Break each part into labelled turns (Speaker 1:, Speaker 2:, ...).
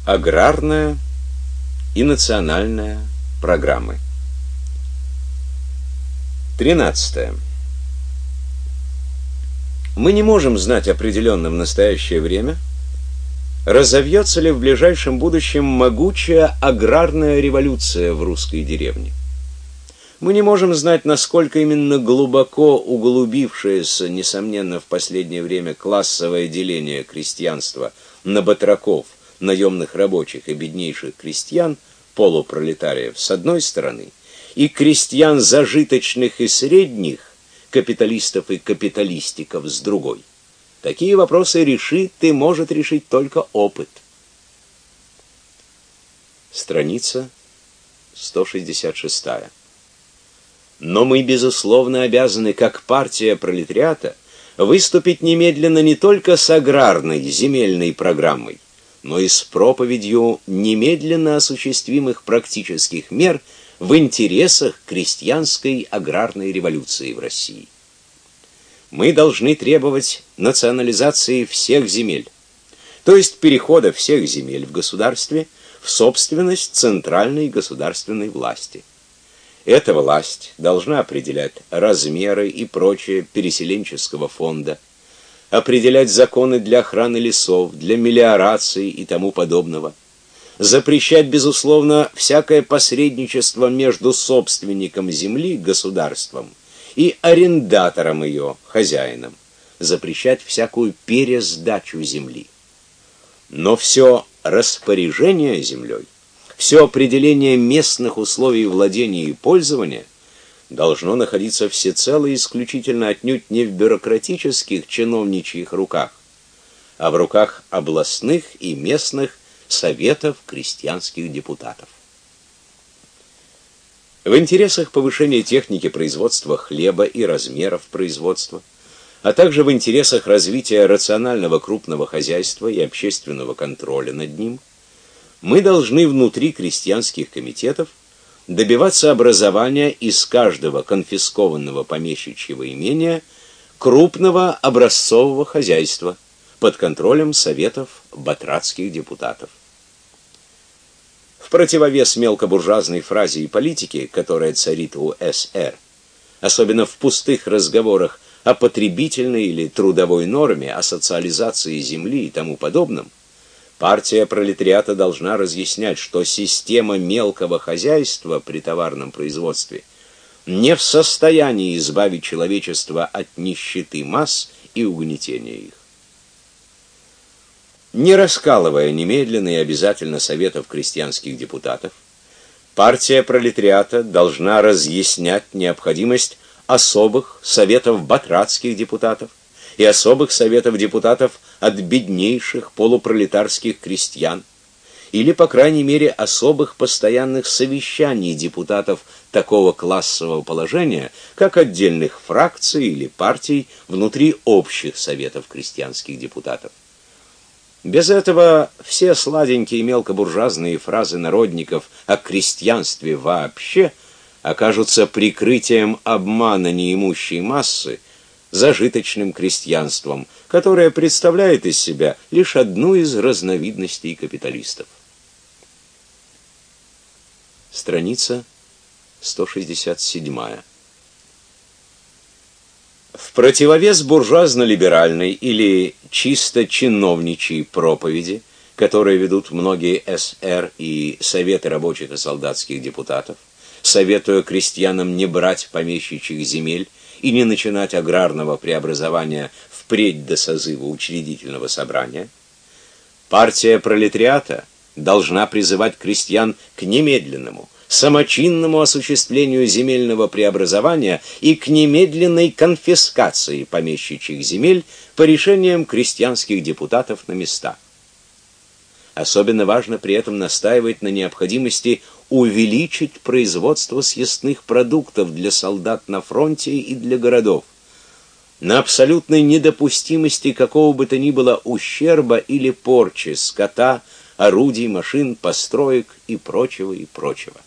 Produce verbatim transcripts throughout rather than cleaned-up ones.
Speaker 1: Аграрная и национальная программы. тринадцатое. Мы не можем знать определенно в настоящее время, разовьется ли в ближайшем будущем могучая аграрная революция в русской деревне. Мы не можем знать, насколько именно глубоко углубившееся, несомненно, в последнее время классовое деление крестьянства на батраков, наемных рабочих и беднейших крестьян, полупролетариев с одной стороны, и крестьян зажиточных и средних, капиталистов и капиталистиков с другой. Такие вопросы решит и может решить только опыт. Страница сто шестьдесят шесть. Но мы, безусловно, обязаны, как партия пролетариата, выступить немедленно не только с аграрной земельной программой, но и с проповедью немедленно осуществимых практических мер в интересах крестьянской аграрной революции в России. Мы должны требовать национализации всех земель, то есть перехода всех земель в государстве в собственность центральной государственной власти. Эта власть должна определять размеры и прочее переселенческого фонда, определять законы для охраны лесов, для мелиорации и тому подобного, запрещать, безусловно, всякое посредничество между собственником земли, государством, и арендатором ее, хозяином, запрещать всякую пересдачу земли. Но все распоряжение землей, все определение местных условий владения и пользования должно находиться всецело и исключительно отнюдь не в бюрократических чиновничьих руках, а в руках областных и местных советов крестьянских депутатов. В интересах повышения техники производства хлеба и размеров производства, а также в интересах развития рационального крупного хозяйства и общественного контроля над ним, мы должны внутри крестьянских комитетов добиваться образования из каждого конфискованного помещичьего имения крупного образцового хозяйства под контролем советов батрацких депутатов. В противовес мелкобуржуазной фразе и политике, которая царит у эс эр, особенно в пустых разговорах о потребительной или трудовой норме, о социализации земли и тому подобном, партия пролетариата должна разъяснять, что система мелкого хозяйства при товарном производстве не в состоянии избавить человечество от нищеты масс и угнетения их. Не раскалывая немедленно и обязательно советов крестьянских депутатов, партия пролетариата должна разъяснять необходимость особых советов батрацких депутатов и особых советов депутатов от беднейших полупролетарских крестьян, или, по крайней мере, особых постоянных совещаний депутатов такого классового положения, как отдельных фракций или партий внутри общих советов крестьянских депутатов. Без этого все сладенькие мелкобуржуазные фразы народников о крестьянстве вообще окажутся прикрытием обмана неимущей массы зажиточным крестьянством, которое представляет из себя лишь одну из разновидностей капиталистов. Страница сто шестьдесят семь. В противовес буржуазно-либеральной или чисто чиновничьей проповеди, которые ведут многие эс эр и советы рабочих и солдатских депутатов, советуя крестьянам не брать помещичьих земель и не начинать аграрного преобразования впредь до созыва учредительного собрания, партия пролетариата должна призывать крестьян к немедленному, самочинному осуществлению земельного преобразования и к немедленной конфискации помещичьих земель по решениям крестьянских депутатов на местах. Особенно важно при этом настаивать на необходимости увеличить производство съестных продуктов для солдат на фронте и для городов, на абсолютной недопустимости какого бы то ни было ущерба или порчи скота, орудий, машин, построек и прочего, и прочего.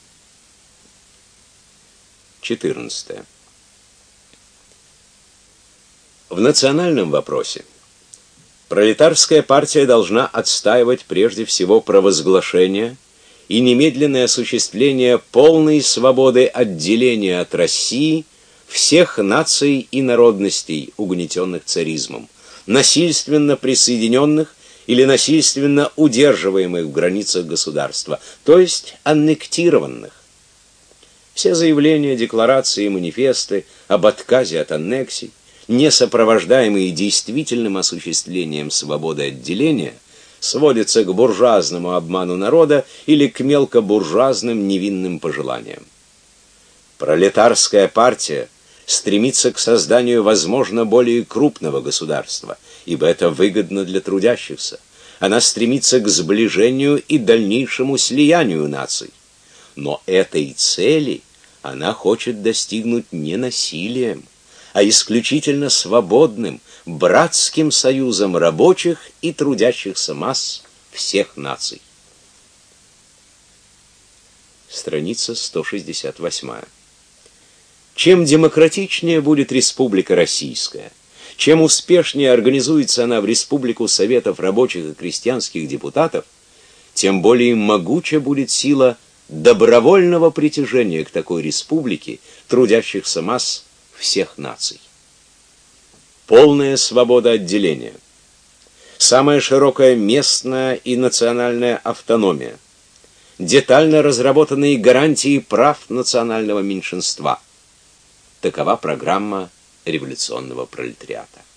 Speaker 1: четырнадцатое. В национальном вопросе Пролетарская партия должна отстаивать прежде всего провозглашение и немедленное осуществление полной свободы отделения от России всех наций и народностей, угнетенных царизмом, насильственно присоединенных или насильственно удерживаемых в границах государства, то есть аннектированных. Все заявления, декларации и манифесты об отказе от аннексий, не сопровождаемые действительным осуществлением свободы отделения, сводятся к буржуазному обману народа или к мелкобуржуазным невинным пожеланиям. Пролетарская партия стремится к созданию, возможно, более крупного государства, ибо это выгодно для трудящихся. Она стремится к сближению и дальнейшему слиянию наций. Но этой цели она хочет достигнуть не насилием, а исключительно свободным, братским союзом рабочих и трудящихся масс всех наций. Страница сто шестьдесят восемь. Чем демократичнее будет Республика Российская, чем успешнее организуется она в Республику Советов рабочих и крестьянских депутатов, тем более могуча будет сила добровольного притяжения к такой республике трудящихся масс всех наций. Полная свобода отделения, самая широкая местная и национальная автономия, детально разработанные гарантии прав национального меньшинства. Такова программа революционного пролетариата.